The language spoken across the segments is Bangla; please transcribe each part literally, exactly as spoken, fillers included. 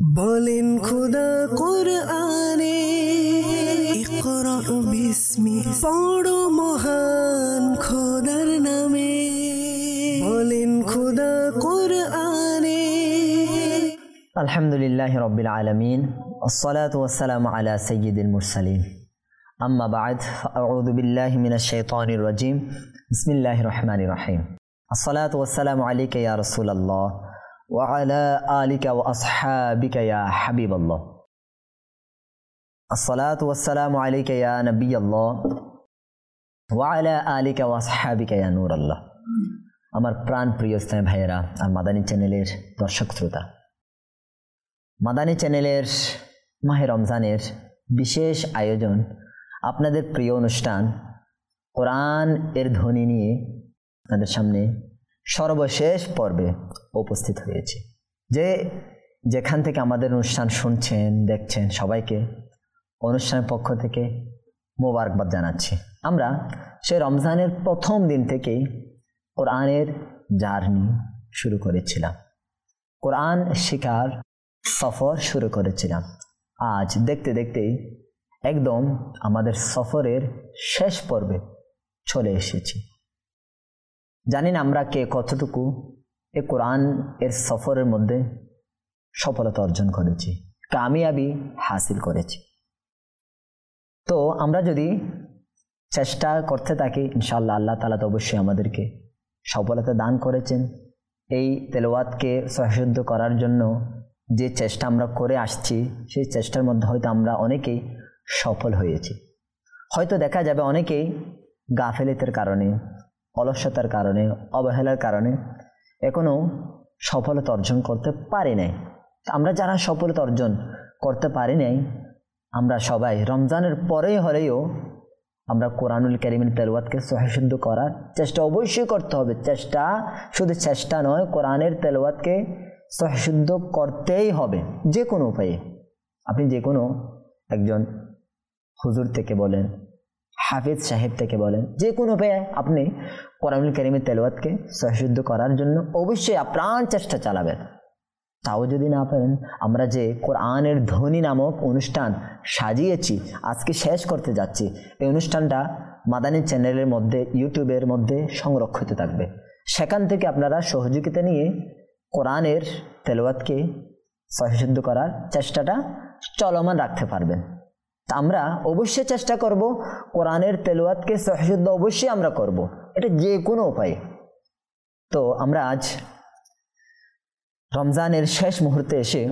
বলেন খোদা কোরআনে ইকরা বিসমি পড়ো মহান খোদার নামে। বলেন খোদা কোরআনে। আলহামদুলিল্লাহি রাব্বিল আলামিন والصلاة والسلام على سيد المرسلين أما بعد فأعوذ بالله من الشيطان الرجيم بسم الله الرحمن الرحيم الصلاة والسلام عليك يا رسول الله وعلى آلك وأصحابك يا حبيب الله الصلاة والسلام عليك يا نبي الله وعلى آلك وأصحابك يا نور الله আমার প্রাণ প্রিয় ইসলামী ভাইয়েরা আর মাদানী চ্যানেলের দর্শক শ্রোতা, মাদানী চ্যানেলের মাহে রমজানের বিশেষ আয়োজন আপনাদের প্রিয় অনুষ্ঠান কোরআন এর ধ্বনি নিয়ে আপনাদের সামনে সর্বশেষ পর্বে উপস্থিত হয়েছে। যে যেখান থেকে আমাদের অনুষ্ঠান শুনছেন দেখছেন সবাইকে অনুষ্ঠানের পক্ষ থেকে মোবারকবাদ জানাচ্ছি। আমরা সেই রমজানের প্রথম দিন থেকেই কোরআনের জার্নি শুরু করেছিলাম, কোরআন শিখার সফর শুরু করেছিলাম। আজ দেখতে দেখতেই একদম আমাদের সফরের শেষ পর্বে চলে এসেছি। জানি না আমরা কে কতটুকু এ কোরআন এর সফরের মধ্যে সফলতা অর্জন করেছি, কামিয়াবি হাসিল করেছি। তো আমরা যদি চেষ্টা করতে থাকি ইনশাআল্লাহ আল্লাহ তাআলা তো অবশ্যই আমাদেরকে সফলতা দান করেছেন। এই তেলাওয়াতকে সহিশুদ্ধ করার জন্য যে চেষ্টা আমরা করে আসছি সেই চেষ্টার মধ্যে হয়তো আমরা অনেকেই সফল হয়েছি। হয়তো দেখা যাবে অনেকেই গাফেলিয়তের কারণে, অলসতার কারণে, অবহেলার কারণে এখনও সফলতা অর্জন করতে পারি নাই। আমরা যারা সফলতা অর্জন করতে পারি নাই, আমরা সবাই রমজানের পরেই হলেও আমরা কোরআনুল কারীমের তেলাওয়াতকে সহিশুদ্ধ করার চেষ্টা অবশ্যই করতে হবে। চেষ্টা শুধু চেষ্টা নয়, কোরআনের তেলাওয়াতকে সহিশুদ্ধ করতেই হবে যে কোনো উপায়ে। আপনি যে কোনো একজন হুজুর থেকে বলেন, হাফিজ সাহেব থেকে বলেন, যে কোনো উপায়ে আপনি কোরআনুল কারীমের তেলাওয়াতকে সহিশুদ্ধ করার জন্য অবশ্যই আপ্রাণ চেষ্টা চালাবেন। তাও যদি না পারেন, আমরা যে কোরআনের ধ্বনি নামক অনুষ্ঠান সাজিয়েছি, আজকে শেষ করতে যাচ্ছি, এই অনুষ্ঠানটা মাদানী চ্যানেলের মধ্যে ইউটিউবের মধ্যে সংরক্ষিত থাকবে। সেখান থেকে আপনারা সহযোগিতা নিয়ে কোরআনের তেলাওয়াতকে সহিশুদ্ধ করার চেষ্টাটা চলমান রাখতে পারবেন। তা আমরা অবশ্যই চেষ্টা করব কোরআনের তেলাওয়াতকে সহিশুদ্ধ অবশ্যই আমরা করব, এটা যে কোনো উপায়ে। তো আমরা আজ রমজানের শেষ মুহূর্তে এসে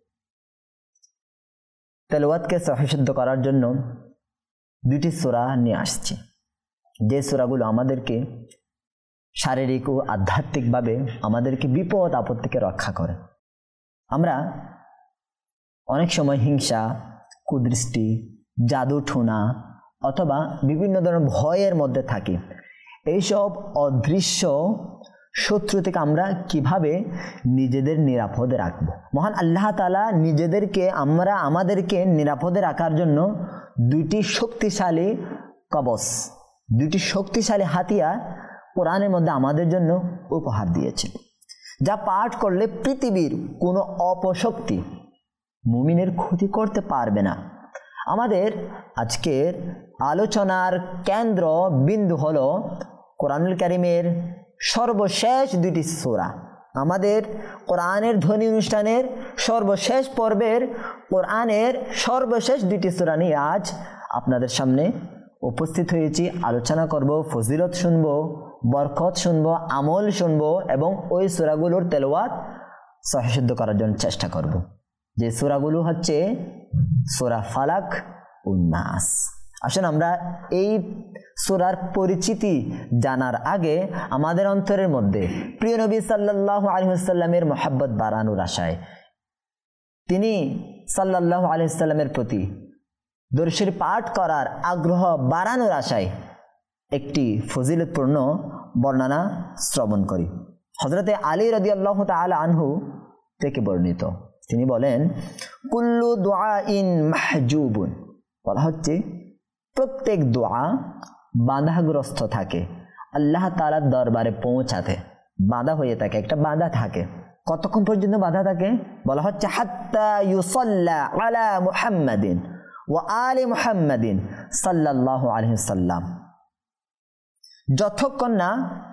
তেলাওয়াতকে সহিশুদ্ধ করার জন্য দুটি সূরা নিয়ে আসছি, যে সূরাগুলো আমাদেরকে শারীরিক ও আধ্যাত্মিকভাবে আমাদেরকে বিপদ আপদ থেকে রক্ষা করে। আমরা অনেক সময় হিংসা, কুদৃষ্টি, জাদুটোনা অথবা বিভিন্ন ধরনের ভয়ের মধ্যে থাকি। এইসব অদৃশ্য শত্রু থেকে আমরা কিভাবে নিজেদের নিরাপদে রাখবো? মহান আল্লাহ তাআলা নিজেদেরকে আমরা আমাদেরকে নিরাপদে রাখার জন্য দুইটি শক্তিশালী কবচ, দুইটি শক্তিশালী হাতিয়ার কোরআনের মধ্যে আমাদের জন্য উপহার দিয়েছেন, যা পাঠ করলে পৃথিবীর কোনো অপশক্তি মুমিনের ক্ষতি করতে পারবে না। আমাদের আজকের আলোচনার কেন্দ্র বিন্দু হলো কোরআনুল কারীমের সর্বশেষ দুটি সূরা। আমাদের কোরআনের ধ্বনি অনুষ্ঠানের সর্বশেষ পর্বের কোরআনের সর্বশেষ দুটি সূরা নিয়ে আজ আপনাদের সামনে উপস্থিত হয়েছি। আলোচনা করব, ফজিলত শুনব, বরকত শুনব, আমল শুনব এবং ওই সূরাগুলোর তেলাওয়াত সহিশুদ্ধ করার জন্য চেষ্টা করব। যে সূরাগুলো হচ্ছে সূরা ফালাক ও নাস। আসুন আমরা এই সূরার পরিচিতি জানার আগে আমাদের অন্তরের মধ্যে প্রিয় নবী সাল্লাল্লাহু আলাইহি ওয়াসাল্লামের মহব্বত বাড়ানোর আশায়, তিনি সাল্লাল্লাহু আলাইহি ওয়াসাল্লামের প্রতি দরুদ শরীফ পাঠ করার আগ্রহ বাড়ানোর আশায় একটি ফজিলতপূর্ণ বর্ণনা শ্রবণ করি। হযরতে আলী রাদিয়াল্লাহু তাআলা আনহু থেকে বর্ণিত, তিনি বলেন, কুল্লু দুআইন মাহজুবুন, বলা হচ্ছে প্রত্যেক দোয়া বাধাগ্রস্ত থাকে, আল্লাহ তাআলার দরবারে পৌঁছাতে বাধা হয়ে থাকে, একটা বাধা থাকে। কতক্ষণ পর্যন্ত বাধা থাকে? বলা হচ্ছে হাত্তা ইউসাল্লা আলা মুহাম্মাদিন ওয়া আলি মুহাম্মাদিন সাল্লাল্লাহু আলাইহি ওয়াসাল্লাম, যতক্ষণ না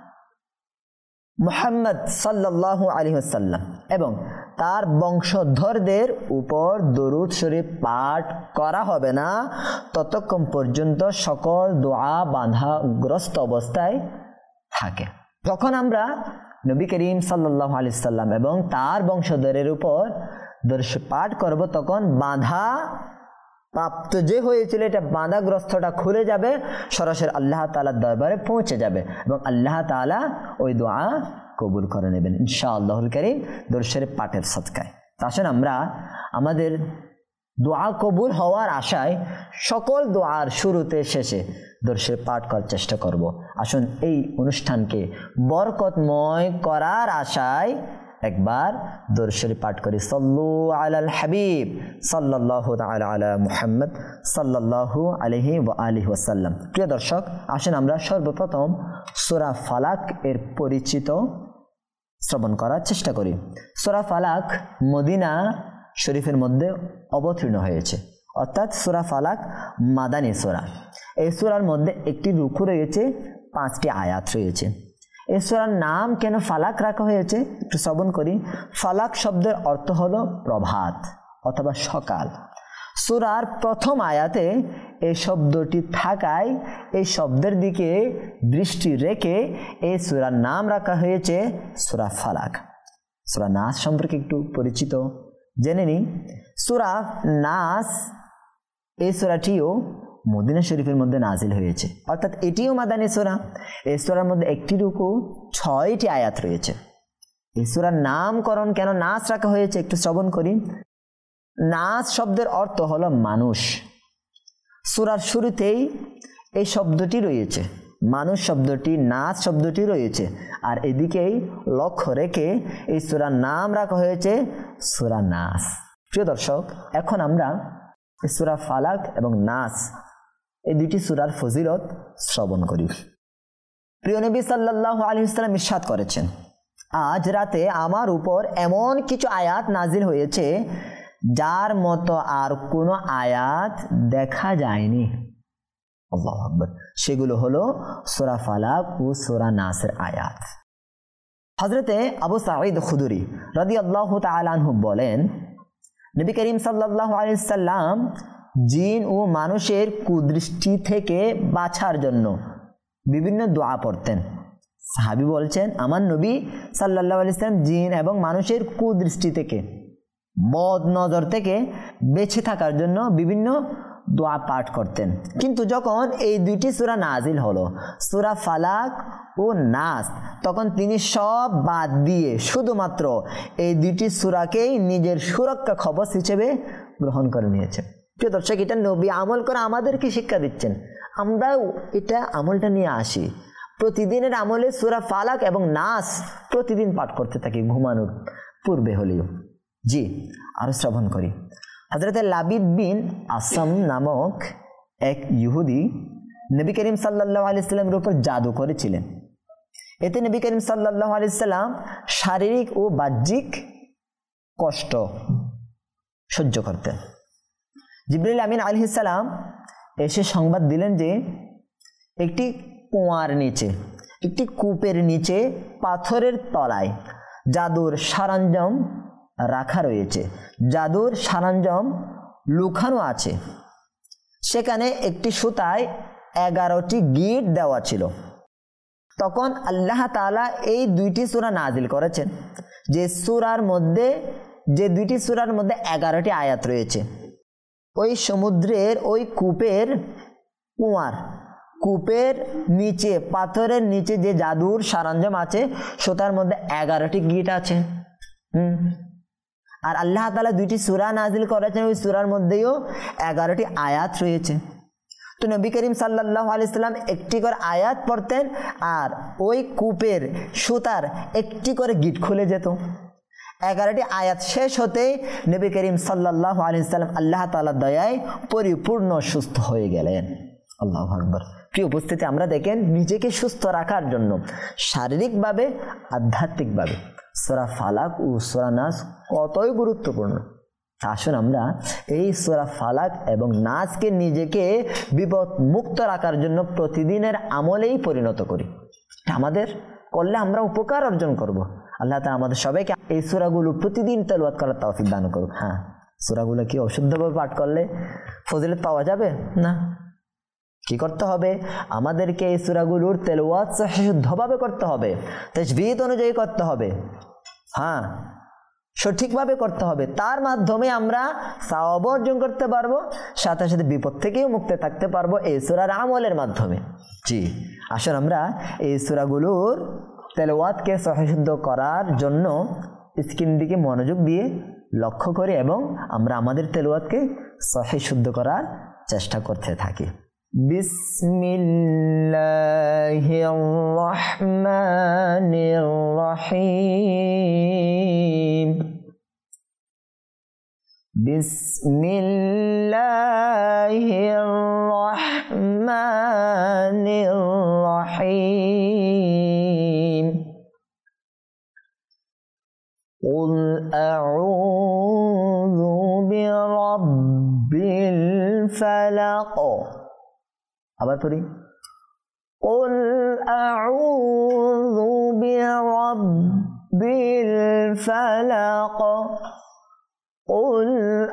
মুহাম্মদ সাল্লাল্লাহু আলাইহি ওয়াসাল্লাম এবং তার বংশধরদের উপর দরুদ শরীফ পাঠ করা হবে না, ততক্ষণ পর্যন্ত সকল দোয়া বাধাগ্রস্ত অবস্থায় থাকে। যখন আমরা নবী করিম সাল্লাল্লাহু আলাইহি ওয়াসাল্লাম এবং তার বংশধরের উপর দরুদ শরীফ পাঠ করব, তখন বাধা প্রাপ্ত যে হয়েছিল এটা বাধাগ্রস্তটা খুলে যাবে, সরাসরি আল্লাহ তাআলার দরবারে পৌঁছে যাবে এবং আল্লাহ তাআলা ওই দোয়া কবুল করে নেবেন ইনশাআল্লাহুল কারীম দরুদ শরীফ পাঠের সদকায়। আসুন আমরা আমাদের দোয়া কবুল হওয়ার আশায় সকল দোয়ার শুরুতে শেষে দরুদ শরীফ পাঠ করার চেষ্টা করব। আসুন এই অনুষ্ঠানকে বরকতময় করার আশায় একবার দরুদ শরীফ পাঠ করি। সাল্লু আলাল হাবিব সাল্লাল্লাহু তাআলা আলা মুহাম্মদ সাল্লাল্লাহু আলাইহি ওয়া আলিহি ওয়াসাল্লাম। প্রিয় দর্শক, আসুন আমরা সর্বপ্রথম সূরা ফালাক এর পরিচিত শ্রবণ করার চেষ্টা করি। সূরা ফালাক মদিনা শরীফের মধ্যে অবতীর্ণ হয়েছে, অর্থাৎ সূরা ফালাক মাদানী সূরা। এই সূরার মধ্যে একটি রুকু রয়েছে, পাঁচটি আয়াত রয়েছে। এই সূরার নাম কেন ফালাক রাখা হয়েছে একটু শ্রবণ করি। ফালাক শব্দের অর্থ হলো প্রভাত অথবা সকাল। সূরার প্রথম আয়াতে এই শব্দটি থাকায় এই শব্দের দিকে দৃষ্টি রেখে এই সূরার নাম রাখা হয়েছে সূরা ফালাক। সূরা নাস সম্পর্কে একটু পরিচিত জেনে নিই। সূরা নাস এই সূরাটিও মদিনা শরীফের মধ্যে নাজিল হয়েছে, অর্থাৎ এটিও মাদানী সূরা। এই সূরার মধ্যে একটি রুকু, ছয়টি আয়াত রয়েছে। এই সূরার নামকরণ কেন নাস রাখা হয়েছে একটু শ্রবণ করি। নাস শব্দের অর্থ হলো মানুষ। সূরার শুরুতেই এই শব্দটি রয়েছে, মানুষ শব্দটি, নাস শব্দটি রয়েছে, আর এদিকেই লক্ষ্য রেখে এই সূরার নাম রাখা হয়েছে সূরা নাস। প্রিয় দর্শক, এখন আমরা সূরা ফালাক এবং নাস এই দুইটি সূরার ফজিলত শ্রবণ করি। প্রিয় নবী সাল্লাল্লাহু আলাইহি ওয়াসাল্লাম ইরশাদ করেছেন, আজ রাতে আমার উপর এমন কিছু আয়াত নাজিল হয়েছে যার মতো আর কোনো আয়াত দেখা যায়নি। আল্লাহু আকবার। সেগুলো হলো সূরা ফালাক ও সূরা নাসের আয়াত। হযরতে আবু সাঈদ খুদরি রাদিয়াল্লাহু তাআলা আনহু বলেন, নবী করিম সাল্লাল্লাহু আলাইহি ওয়াসাল্লাম জিন ও মানুষের কুদৃষ্টি থেকে বাঁচার জন্য বিভিন্ন দোয়া পড়তেন। সাহাবী বলছেন, আমার নবী সাল্লাল্লাহু আলাইহি ওয়াসাল্লাম জিন এবং মানুষের কুদৃষ্টি থেকে, বদ নজর থেকে বেঁচে থাকার জন্য বিভিন্ন দোয়া পাঠ করতেন। কিন্তু যখন এই দুইটি সূরা নাজিল হলো, সূরা ফালাক ও নাস, তখন তিনি সব বাদ দিয়ে শুধুমাত্র এই দুইটি সূরাকেই নিজের সুরক্ষা কবচ হিসেবে গ্রহণ করে নিয়েছেন। প্রিয় দর্শক, এটা নবী আমল করে আমাদেরকে শিক্ষা দিচ্ছেন, আমরাও এটা আমলটা নিয়ে আসি। প্রতিদিনের আমলে সূরা ফালাক এবং নাস প্রতিদিন পাঠ করতে থাকি, ঘুমানোর পূর্বে হলেও। জি, আরো শ্রবণ করি। হযরত লাবিদ বিন আসম নামক এক ইহুদি নবী করিম সাল্লাল্লাহু আলাইহি ওয়াসাল্লামের উপর জাদু করেছিলেন। এতে নবী করিম সাল্লাল্লাহু আলাইহি ওয়াসাল্লাম শারীরিক ও বাহ্যিক কষ্ট সহ্য করতেন। জিবরিল আমিন আলাইহিস সালাম এসে সংবাদ দিলেন যে একটি কুয়ার নিচে, একটি কূপের নিচে পাথরের তলায় জাদুর সরঞ্জাম রাখা রয়েছে, জাদুর সরঞ্জাম লুকানো আছে। সেখানে একটি সুতায় এগারোটি গিট দেওয়া ছিল। তখন আল্লাহ তাআলা এই দুইটি সূরা নাজিল করেছেন, যে সূরার মধ্যে যে দুইটি সূরার মধ্যে এগারোটি আয়াত রয়েছে। ওই সমুদ্রের ওই কূপের কুয়ার কূপের নিচে, পাথরের নিচে যে জাদুর সরঞ্জাম আছে, সুতার মধ্যে এগারোটি গিট আছে। হুম আর আল্লাহ তাআলা দুইটি সূরা নাজিল করেছেন, ওই সূরার মধ্যেও এগারোটি আয়াত রয়েছে। তো নবী করিম সাল্লাল্লাহু আলাইহি ওয়াসাল্লাম একটি করে আয়াত পড়তেন, আর ওই কূপের সুতার একটি করে গিট খুলে যেত। এগারোটি আয়াত শেষ হতেই নবী করিম সাল্লাল্লাহু আলাইহি ওয়াসাল্লাম আল্লাহ তাআলার দয়ায় পরিপূর্ণ সুস্থ হয়ে গেলেন। আল্লাহু আকবার। প্রিয় উপস্থিতি, আমরা দেখেন নিজেকে সুস্থ রাখার জন্য শারীরিকভাবে, আধ্যাত্মিকভাবে সূরা ফালাক ও সূরা নাস কতই গুরুত্বপূর্ণ। আসুন আমরা এই সূরা ফালাক এবং নাসকে নিজেকে বিপদ মুক্ত রাখার জন্য প্রতিদিনের আমলেই পরিণত করি। আমাদের করলে আমরা উপকার অর্জন করব। আল্লাহ তাআলা আমাদের সবাইকে এই সূরাগুলো প্রতিদিন তেলাওয়াত করার তৌফিক দান করুক। হ্যাঁ, সূরাগুলো কি অশুদ্ধভাবে পাঠ করলে ফজিলত পাওয়া যাবে না? কি করতে হবে? আমাদেরকে এই সূরাগুলোর তেলাওয়াত শুদ্ধভাবে করতে হবে, তাজবিদ অনুযায়ী করতে হবে। হ্যাঁ, সঠিকভাবে করতে হবে। তার মাধ্যমে আমরা সওয়াব অর্জন করতে পারবো, সাথে সাথে বিপদ থেকেও মুক্ত থাকতে পারবো এই সূরার আমলের মাধ্যমে। জি, আসুন আমরা এই সূরাগুলোর তেলাওয়াতকে সহিশুদ্ধ করার জন্য স্ক্রিন দিকে মনোযোগ দিয়ে লক্ষ্য করি এবং আমরা আমাদের তেলাওয়াতকে সহিশুদ্ধ করার চেষ্টা করতে থাকি। বিসমিল্লাহির রহমানির রহিম। বিসমিল্লাহির রহমানির রহিম। قل أعوذ برب الفلق। আবার পড়ি। قل أعوذ برب الفلق। قل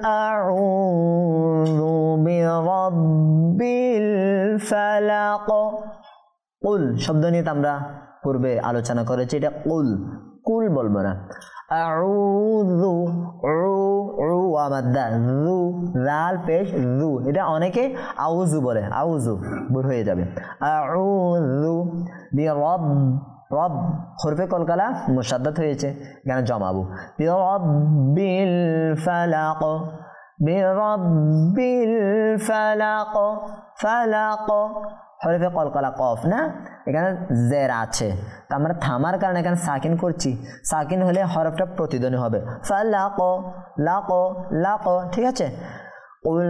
أعوذ برب الفلق। قل শব্দ নিয়ে আমরা পূর্বে আলোচনা করেছি, এটা কুল কুল বলবো না। আউযু উ উ আমাদা যু লাল পেশ যু, এটা অনেকে আউযু বলে, আউযু ভুল হয়ে যাবে। আউযু বিরব রব হরফে কলকলা মুশাদ্দাদ হয়েছে, এখানে জমাবো। বিরব্বিল ফালাক। বিরব্বিল ফালাক। ফালাক হরফে কলকলা কফ না, এখানে জের আছে, তো আমরা থামার কারণে এখানে সাকিন করছি। সাকিন হলে হরফটা প্রতিধ্বনি হবে। ফালাক লাক লাক, ঠিক আছে। قل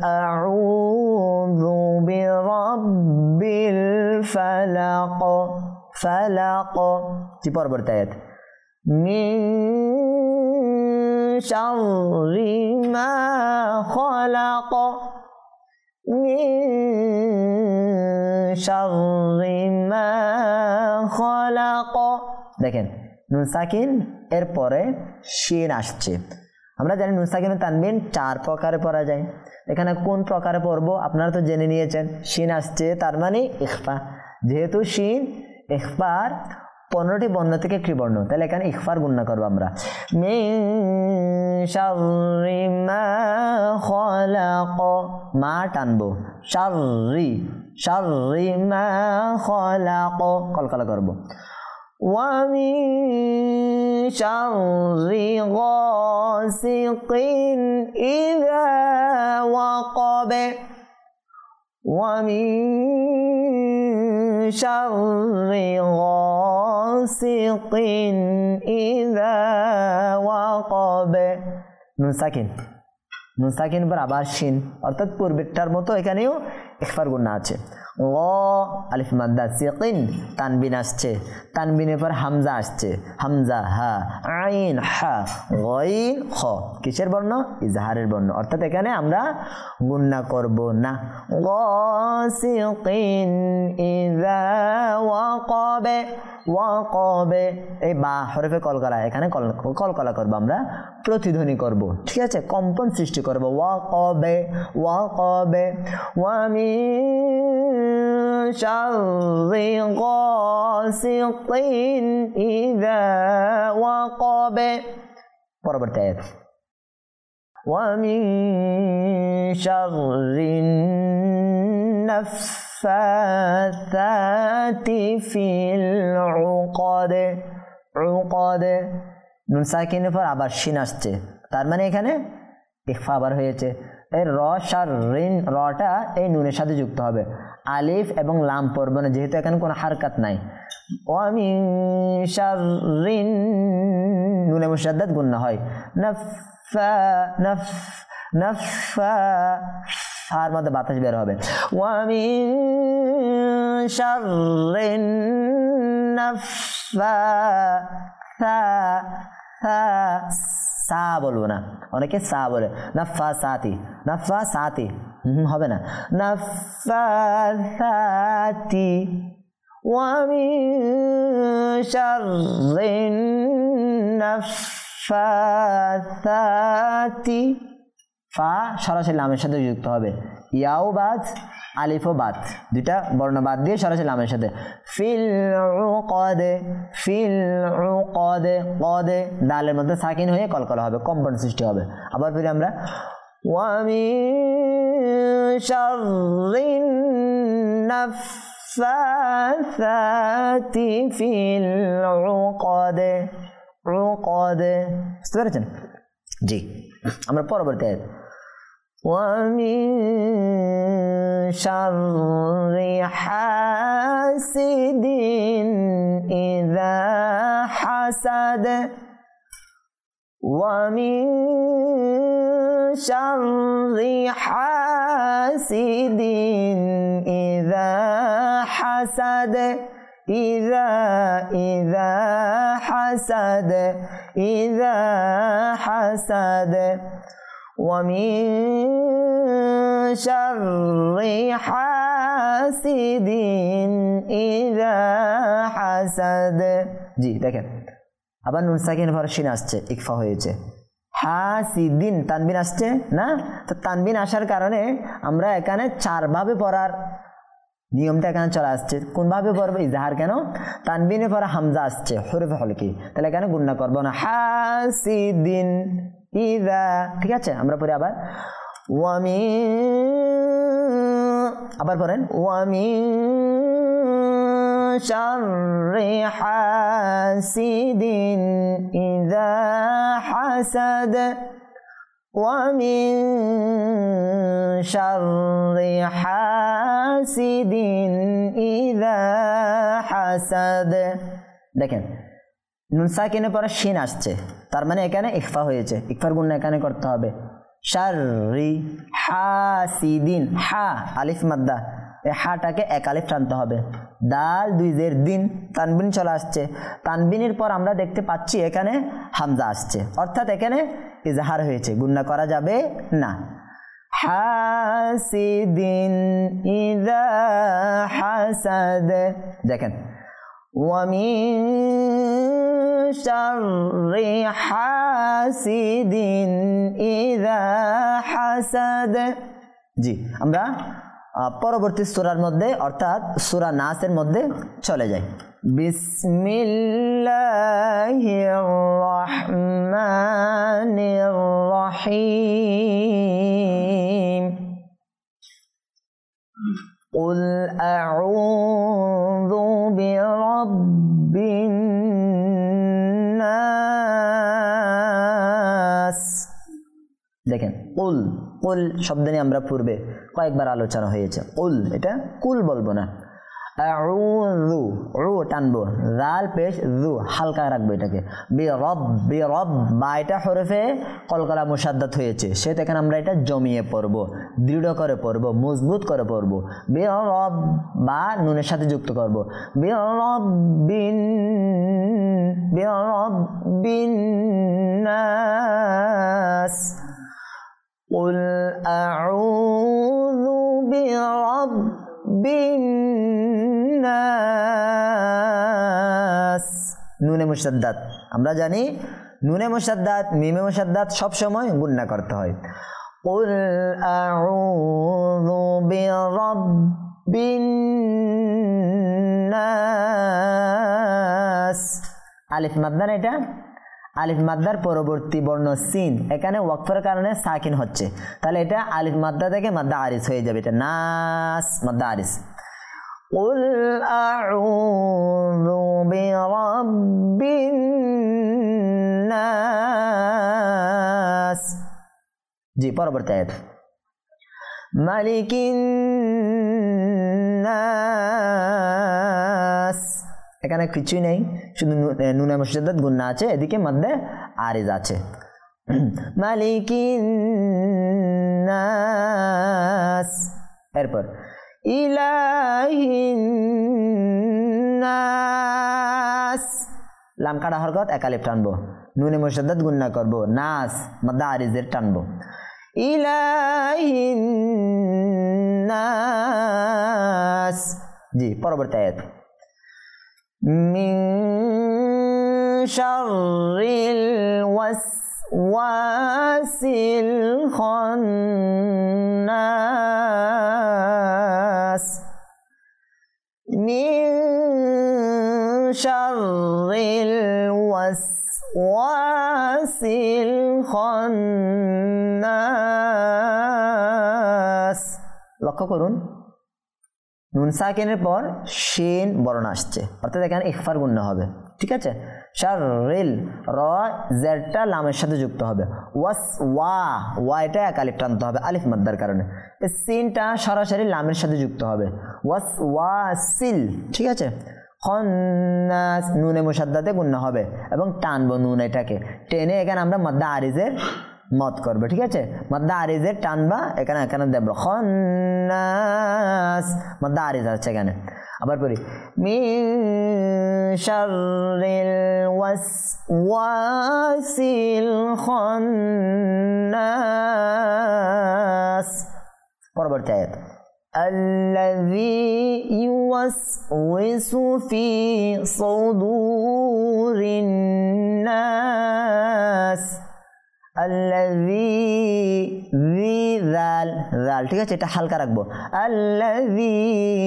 أعوذ برب الفلق। فلق জি পরবর্তী আয়াত। মিন শাররি মা খলাক। মিন শাররি মা খলাক। দেখেন নুন সাকিন এর পরে শিন আসছে। আমরা জানি নুন সাকিন ও তানবিন চার প্রকারে পড়া যায়। এখানে কোন প্রকারে পড়বো আপনারা তো জেনে নিয়েছেন। শিন আসছে তার মানে ইখফা, যেহেতু শিন ইখফার পনেরোটি বর্ণ থেকে একটি বর্ণ, তাহলে এখানে ইখফার গুণনা করবো আমরা। মিন শাররি মা খলাক, মা টানবো, শাররি শাররি মা খলাক কলকলা করবো। ওয়া মিন শাররি গাসিকিন ইযা ওয়াকাব। ওয়া মিন শাররি গাসিকিন ইযা ওয়াকাব। নুন সাকিন, নুন সাকিন পর আবার শিন, অর্থাৎ পূর্বেরটার মতো এখানেও ইখফার গুণনা আছে। গ আলিফ মাদ্দা, সিকিন তানবিন আসছে, তানবিনের পর হামজা আসছে, হামজা হা, আইন হা, গইন খ, কিসের বর্ণ? ইজহারের বর্ণ, অর্থাৎ এখানে আমরা গুণনা করব না। গাসিকিন ইযা ওয়াকাব। ওয়াকাব এই বা হরফে কলকলা, এখানে কলকলা করব আমরা, প্রতিধ্বনি করব, ঠিক আছে, কম্পন সৃষ্টি করব। ওয়াকাব ওয়াকাব। ওয়া মিন শাররি গাসিকিন ইযা ওয়াকাব। পরবর্তী আয়াত। ওয়া মিন শাররিন নাফাসাতি ফিল উকাদ। উকাদ নুন সাকিনের পর আবার শিন আসছে, তার মানে এখানে ইখফা আবার হয়েছে। এই র শাররিন, রটা এই নুনের সাথে যুক্ত হবে, আলিফ এবং লাম পড়বে না, যেহেতু এখানে কোনো হারকাত নাই। ওয়া মিন শাররিন নুনে মুশাদ্দাদ গুণনা হয়। নাফা নাফ নাফা হার মধ্যে বাতাস বের হবে। ওয়া মিন শাররিন নাফা সা সা সা বলবো না, অনেকে সা বলে, নাফা সাতি, নাফা সাতি হবে না, নাফা সাতি ওয়া মিন শাররিন নাফাসাতি, ফা সরাসরি লামের সাথে যুক্ত হবে, ইয়াও বাদ আলিফও বাদ, দুইটা বর্ণ বাদ দিয়ে সরাসরি লামের সাথে, ফিল উকদে, ফিল উকদে, কদে দালের মধ্যে সাকিন হয়ে কলকলা হবে, কম্পন সৃষ্টি হবে। আবার ফিরে আমরা ওয়া মিন শাররিন নাফাসাতি ফিল উকদে, উকদে, বুঝতে পেরেছেন? জি, আমরা পরবর্তী আয়াত ওয়া মিন শাররি হাসিদিন ইযা হাসাদ, ওয়া মিন শাররি হাসিদিন ইযা হাসাদ, ইযা ইযা হাসাদ, ইযা হাসাদ, ওয়া মিন শাররি হাসিদিন ইযা হাসাদ। জি দেখেন, আবার নুন সাকিন পর শিন আসছে, ইকফা হয়েছে, হাসিদিন তানবিন আসছে না, তো তানবিন আসার কারণে আমরা এখানে চার ভাবে পড়ার নিয়মটা এখানে চলে আসছে। কোন ভাবে পড়বে? ইজহার, কেন? তানবিনের পরে হামজা আসছে হরফে হলকি, তাহলে এখানে গুণনা করবো না, হাসিদিন ইযা, ঠিক আছে? আমরা পড়ি আবার ওয়া মিন, আবার পড়েন ওয়া মিন শাররি হাসিদিন ইযা হাসাদ, ওয়া মিন শাররি হাসিদিন ইযা হাসাদ। দেখেন নুন সাকিনের পরে শিন আসছে, তার মানে এখানে ইখফা হয়েছে, ইখফার গুণনা এখানে করতে হবে, শাররি হাসিদিন, হা আলিফ মাদ্দা, এই হাটাকে এক আলিফ টানতে হবে, দাল দুই জের দিন, তানবিন চলে আসছে, তানবিনের পর আমরা দেখতে পাচ্ছি এখানে হামজা আসছে, অর্থাৎ এখানে ইজহার হয়েছে, গুণনা করা যাবে না। হাসিদিন ইযা হাসাদ, দেখেন ওয়া মিন শাররি হাসিদিন ইযা হাসাদ। জি, আমরা পরবর্তী সূরার মধ্যে অর্থাৎ সূরা নাসের মধ্যে চলে যাই। বিসমিল্লাহির রহমানির রহিম, قل أعوذ برب الناس। দেখেন কুল, কুল শব্দ নিয়ে আমরা পূর্বে কয়েকবার আলোচনা হয়েছে, কুল এটা কুল বলবো না, আউযু উ টানবো, জাল পেশ জু হালকা রাখবো এটাকে, বিরব বিরব বা এটা হরফে কলকলা মুশাদ্দাত হয়েছে, সেটা এখানে আমরা এটা জমিয়ে পড়বো, দৃঢ় করে পড়বো, মজবুত করে পড়বো, বিরব বা নুনের সাথে যুক্ত করবো, বিরবিন বিরবিন নাস, قل أعوذ برب الناس। নুনে মুশাদ্দাত আমরা জানি, নুনে মুশাদ্দাত মিমে মুশাদ্দাত সব সময় গুণনা করতে হয়। قل أعوذ برب الناس, আলিফ মাদ্দা না এটা, আলিফ মাদ্দার পরবর্তী বর্ণ সিন, এখানে ওয়াকফের কারণে সাকিন হচ্ছে, তাহলে এটা আলিফ মাদ্দা থেকে মাদ্দা আরিস হয়ে যাবে, এটা নাস মাদ্দা আরিস। قل أعوذ برب الناس। জি পরবর্তী আয়াত মালিকিন নাস, এখানে কিছুই নেই, শুধু নুনে মুশাদ্দাত গুণনা আছে, এদিকে মধ্যে আরিজ আছে। মালিকিন নাস, এরপর ইলাহিন নাস, লাম কাটা হরকত এক আলিফ টানবো নুনে মুশাদ্দাদ গুন্না করব নাস মাদ্দা আরিজের টানবো ইলাহিন নাস জি পরবর্তী আয়াত মিন শাররিল ওয়াসওয়াসিল খান্নাস মিন শাররিল ওয়াসওয়াসিল খান্নাস লক্ষ্য করুন নুন সাকিনের পর শিন বর্ণ আসছে অর্থাৎ এখানে ইখফার গুন্না হবে ঠিক আছে শাররিল র জেরটা লামের সাথে যুক্ত হবে ওয়াস ওয়া ওয়া এটা এক আলিফ টানতে হবে আলিফ মাদ্দার কারণে সিনটা সরাসরি লামের সাথে যুক্ত হবে ওয়াস ওয়াসিল ঠিক আছে খান্নাস নুনে মুশাদ্দাতে গুন্না হবে এবং টানবো নুন এটাকে টেনে এখানে আমরা মাদ্দা আরিজের মত করবে ঠিক আছে মাদ্দা আরিজের টানবা এখানে এখানে দেব খান্নাস মাদ্দা আরিজ আছে এখানে আবার পড়ি মিন শাররিল ওয়াসওয়াসিল খান্নাস পরবর্তী আয়াত الذي يوسوس في صدور الناس الذي ذي ذال ذال ঠিক আছে এটা হালকা রাখবো الذي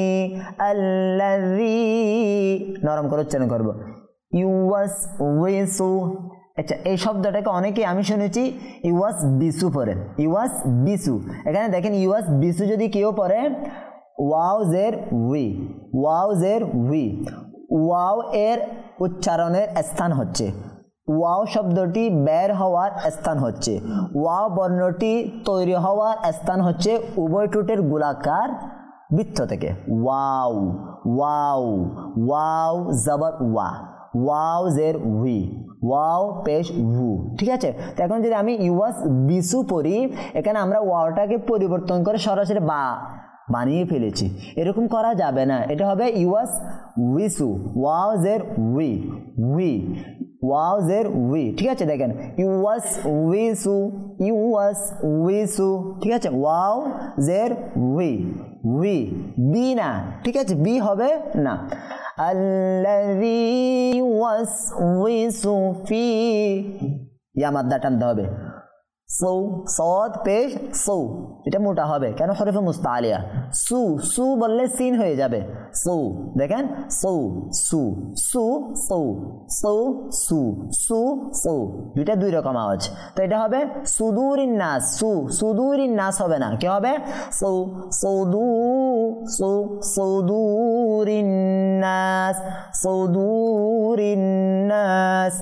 الذي নরম করে উচ্চারণ করব ইউওয়াসওয়িসু আচ্ছা এই শব্দটাকে অনেকে আমি শুনেছি ইওয়াস বিসু পড়ে ইওয়াস বিসু এখানে দেখেন ইওয়াস বিসু যদি কেউ পড়ে ওয়াও জের উই ওয়াও জের উই ওয়াও এর উচ্চারণের স্থান হচ্ছে ওয়াও শব্দটি বের হওয়ার স্থান হচ্ছে ওয়াও বর্ণটি তৈরি হওয়ার স্থান হচ্ছে উভয় ঠোঁটের গোলাকার বৃত্ত থেকে ওয়াও ওয়াও ওয়াও জবর ওয়া ওয়াও জের উই ওয়াও পেশ উ ঠিক আছে তো এখন যদি আমি ইওয়াস বিসু পড়ি এখানে আমরা ওয়াওটাকে পরিবর্তন করে সরাসরি বা বানিয়ে ফেলেছি এরকম করা যাবে না এটা হবে ইওয়াস উইসু ওয়াও জের উই উই ওয়াও জের উই ঠিক আছে দেখেন ইওয়াস উইসু ইওয়াস উইসু ঠিক আছে ওয়াও জের উই উই বি না ঠিক আছে বি হবে না আল্লাযী ইউওয়াসওয়িসু ফি ইয়া মাদ্দা টানতে হবে সু সদ পেশ সু এটা মোটা হবে কেন হরফে মুস্তাআলিয়া সু সু বললে সিন হয়ে যাবে সু দেখেন সু সু সু সু সু সু সু সু দুইটা দুই রকম আওয়াজ তো এটা হবে সুদুরিন নাস সু সুদুরিন নাস হবে না কি হবে সু সুদু সু সুদুরিন নাস সুদুরিন নাস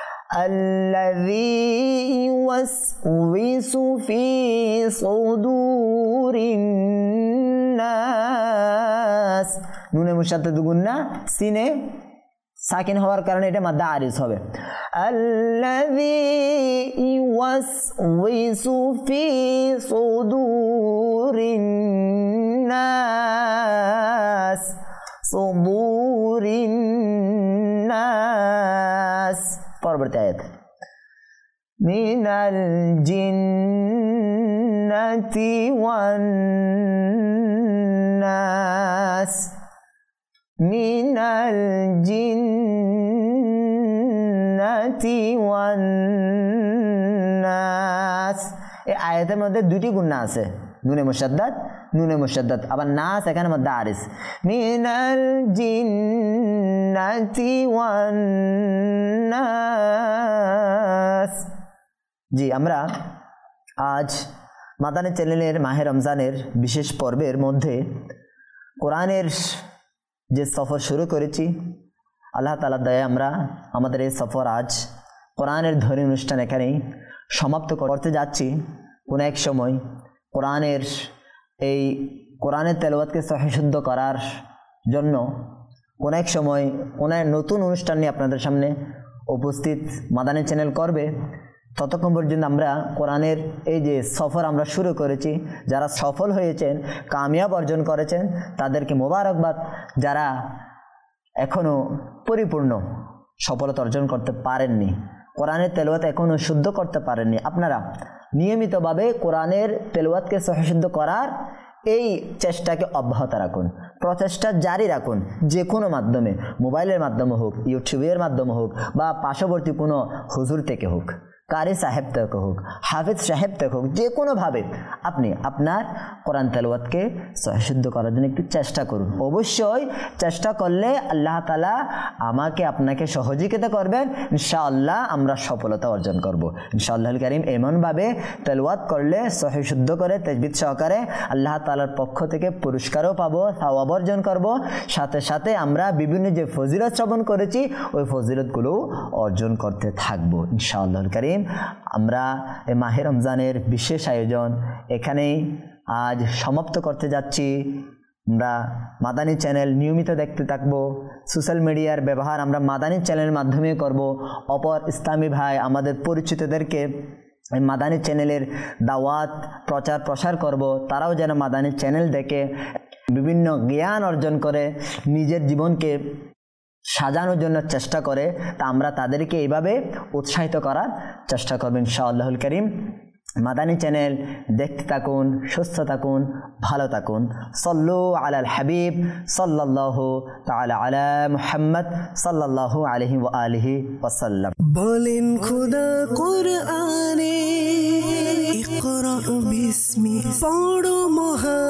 الذي يوسوس في صدور الناس নুনে মুশাদ্দাদ গুন্না সিনে সাকিন হওয়ার কারণে এটা মাদ্দা আরিজ হবে الذي يوسوس في صدور الناس صدور الناس পরবর্তী আয়াত মিনাল জিন্নাতি ওয়ান নাস মিনাল জিন্নাতি ওয়ান নাস এই আয়াতের মধ্যে দুটি গুন্না আছে নুনে মুশাদ্দাদ নুনে মুশাদ্দাদ আবার নাস এখানে মধ্যে আরিস মিনাল জিন্নাতি ওয়ান নাস জি আমরা আজ মাদানী চ্যানেলের মাহে রমজানের বিশেষ পর্বের মধ্যে কোরআনের যে সফর শুরু করেছি আল্লাহ তাআলার দয়ায় আমরা আমাদের এই সফর আজ কোরআনের ধ্বনি অনুষ্ঠান এখানেই সমাপ্ত করতে যাচ্ছি কোন এক সময় কোরআনের এই কোরআনের তেলাওয়াতকে সহিশুদ্ধ করার জন্য কোন এক সময় কোন নতুন অনুষ্ঠান নিয়ে আপনাদের সামনে উপস্থিত মাদানী চ্যানেল করবে ততক্ষণ পর্যন্ত আমরা কোরআনের এই যে সফর আমরা শুরু করেছি যারা সফল হয়েছেন কামিয়াব অর্জন করেছেন তাদেরকে মোবারকবাদ যারা এখনো পরিপূর্ণ সফলতা অর্জন করতে পারেননি, কোরআনের তেলাওয়াত এখনো শুদ্ধ করতে পারেননি, আপনারা নিয়মিতভাবে কোরআনের তেলাওয়াতকে সহিশুদ্ধ করার এই চেষ্টাকে অব্যাহত রাখুন, প্রচেষ্টা জারি রাখুন। যে কোনো মাধ্যমে, মোবাইলের মাধ্যমে হোক, ইউটিউবের মাধ্যমে হোক, বা পার্শ্ববর্তী কোনো হুজুর থেকে হোক, কারি সাহেব থেকে হোক, হাফিজ সাহেব থেকে হোক, যে কোনোভাবে আপনি আপনার কোরআন তেলাওয়াতকে সহিশুদ্ধ করার জন্য একটু চেষ্টা করুন। অবশ্যই চেষ্টা করলে আল্লাহ তাআলা আমাকে আপনাকে সহযোগিতা করবেন, ইনশাআল্লাহ আমরা সফলতা অর্জন করব ইনশাআল্লাহুল কারীম। এমনভাবে তেলাওয়াত করলে সহিশুদ্ধ করে তাজবিদ সহকারে আল্লাহ তাআলার পক্ষ থেকে পুরস্কারও পাবো, সওয়াব অর্জন করব, সাথে সাথে আমরা বিভিন্ন যে ফজিলত শ্রবণ করেছি ওই ফজিলতগুলো অর্জন করতে থাকবো ইনশাআল্লাহুল কারীম। আমরা এই মাহে রমজানের বিশেষ আয়োজন এখানেই আজ সমাপ্ত করতে যাচ্ছি। আমরা মাদানী চ্যানেল নিয়মিত দেখতে থাকবো, সোশ্যাল মিডিয়ার ব্যবহার আমরা মাদানী চ্যানেলের মাধ্যমে করব। অপর ইসলামী ভাই আমাদের পরিচিতদেরকে এই মাদানী চ্যানেলের দাওয়াত প্রচার প্রসার করব, তারাও যেন মাদানী চ্যানেল দেখে বিভিন্ন জ্ঞান অর্জন করে নিজের জীবনকে সাজানোর জন্য চেষ্টা করে। তা আমরা তাদেরকে এইভাবে উৎসাহিত করার চেষ্টা করবেন ইনশাআল্লাহুল কারীম। মাদানী চ্যানেল দেখতে থাকুন, সুস্থ থাকুন, ভালো থাকুন। সল্লু আলাল হাবিব সাল্লাল্লাহু তাআলা আলা মুহাম্মদ সাল্লাল্লাহু আলাইহি ওয়া আলিহি ওয়াসাল্লাম। বলেন খোদা কোরআনে ইকরা বিসমি পড়ো মহান